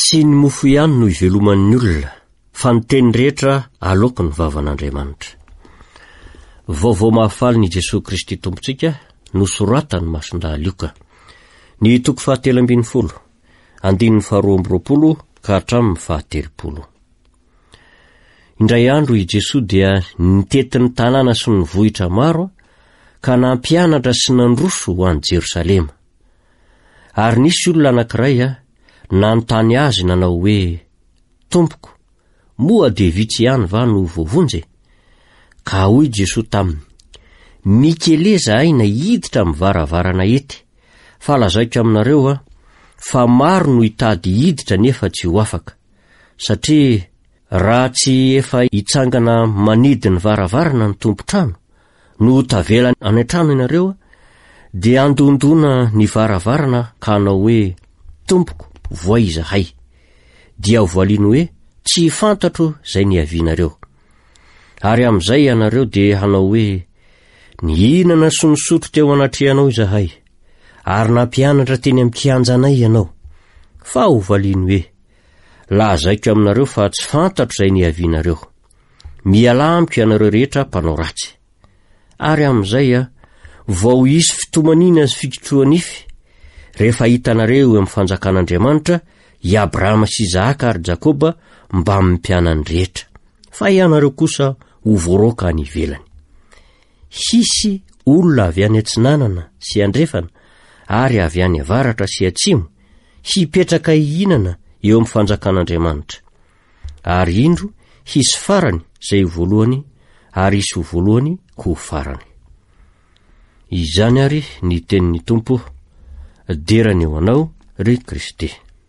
Tsy ny mofo ihany no iveloman'ny olona, fa ny teny rehetra aloky ny vavan'Andriamanitra. Vaovao mahafaly ny Jesosy Kristy Tompontsika nosoratany Masondà Lioka. Ny toko 17, andininy 2 ka hatramin'ny 30. Indray andro i Jesosy dia nitetin'ny tanàna sy ny vohitra maro ka nampianatra sy nandroso ho an'i Jerosalema. Ary nisy olona anankiray nanontany azy nanao hoe, Tompoko, moa de vitsy ihany va no voavonjy? Ka hoy Jesosy taminy, Mikeleza aina hiditra amin'ny varavarana ety, fa lazaiko aminareo fa maro no hitady hiditra nefa tsy ho afaka. Satria raha tsy efa hitsangana manidy ny varavarana ny tompo-trano, no tavela any an-trano ianareo, dia andondona ny varavarana ka hanao hoe, Tompoko, voaizahay. Dia ho voalino hoe, tsy fantatro zay niavianareo. Ary am'izay ianareo dia hanao hoe, nihinana sy nisotro teo anatrehanao izahay, ary nampianatra teny amin'ny kianjanay ianao. Fa ho voalino hoe, lazaiko aminareo fa tsy fantatro zay niavianareo. Miala amiko ianareo rehetra mpanao ratsy. Ary am'izay vao hisy fitomanina sy fikitroanify, rehefa hitanareo amin'ny fanjakan'Andriamanitra i Abrahama sy Izahaka ary Jakoba mba mimpianany rehetra, fa ianareo kosa ho voaroka any ivelany. Hisy olona avy any atsinanana sy andrefana, ary avy any avaratra sy atsimo, hipetraka hihinana eo amin'ny fanjakan'Andriamanitra. Ary indro hisy farany zay ho voalohany, ary hisy ho voalohany ho farany. Izany ary ny tenin'ny Tompo, derany eo anao ry Kristy.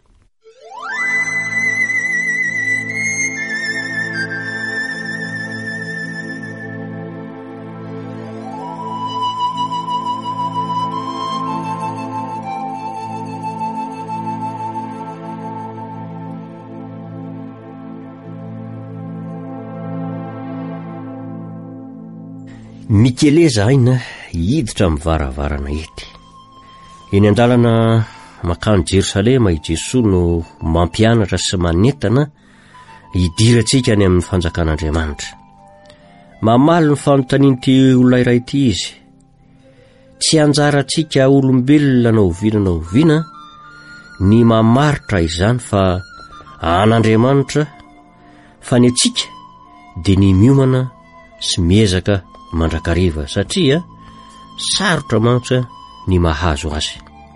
Mikeleza aina hiditra amin'ny varavarana ety. Eny an-dalana makany Jerosalema i Jesosy no mampianatra sy manentana hidirantsika any amin'ny fanjakan'Andriamanitra. Mamaly ny fanontanian'ity olona iray ity izy. Tsy anjarantsika olombelona na oviana ny mamaritra izany fa an'Andriamanitra, fa ny antsika dia ny miomana sy miezaka mandrakariva, satria sarotra mantsy ny mahazo azy.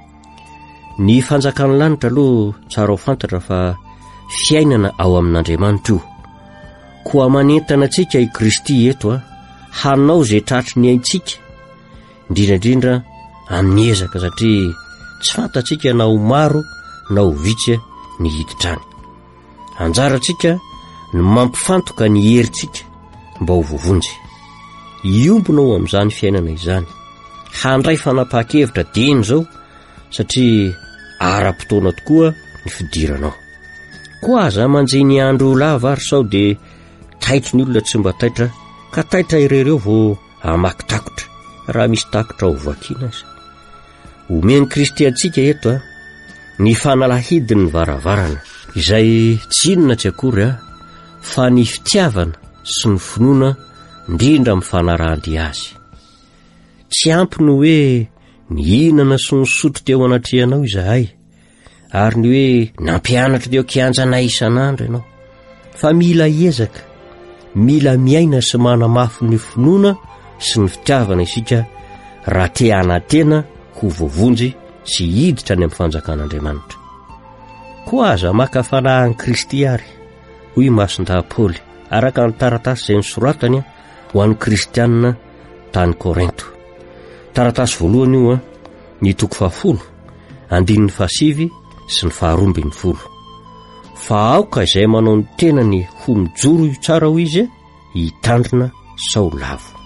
Ny fanjakan'ny lanitra aloha tsara ho fantatra fa fiainana ao amin'Andriamanitra io. Koa manentana antsika i Kristy eto hanao zay tratry ny aintsika, indrindrandrindra amin'ny ezaka, satria tsy fantatsika na ho maro na ho vitsy ny hiditrany. Anjarantsika ny mampifantoka ny herintsika mba ho voavonjy. Iombonao amin'izany fiainana izany, handray fanapahan-kevitra deny zao, satria ara-potoana tokoa ny fidiranao. Koa aza manjay ny andro lava ary sao de taitry ny olona tsy mba taitra, ka taitra ireo vao amaky takotra, raha misy takotra ho vakiana azy. Omeny Kristy antsika eto ny fanalahidin'ny varavarana, izay tsy inona tsy akory fa ny fitiavana sy ny finoana indrindra amin'ny fanarahandy azy. Tsy ampy ny hoe nihinana sy nisotro teo anatrehanao izahay, ary ny hoe nampianatra teo kianjanay isan'andro ianao, fa mila hiezaka, mila miaina sy manamafy ny finoana sy ny fitiavana isika raha te hanantena ho voavonjy sy hiditra any amin'ny fanjakan'Andriamanitra. Koa aza maka fanahin'i Kristy ary, hoy Masondà Paoly, araka ny taratasy izay nisoratany ho an'ny kristianina tany Korinto. Taratasy voalohany io ny toko 10, andininy 7 sy ny 12. Fa aoka izay manao ny tenany ho mijoro io tsara ho izy, hitandrina sao lavo.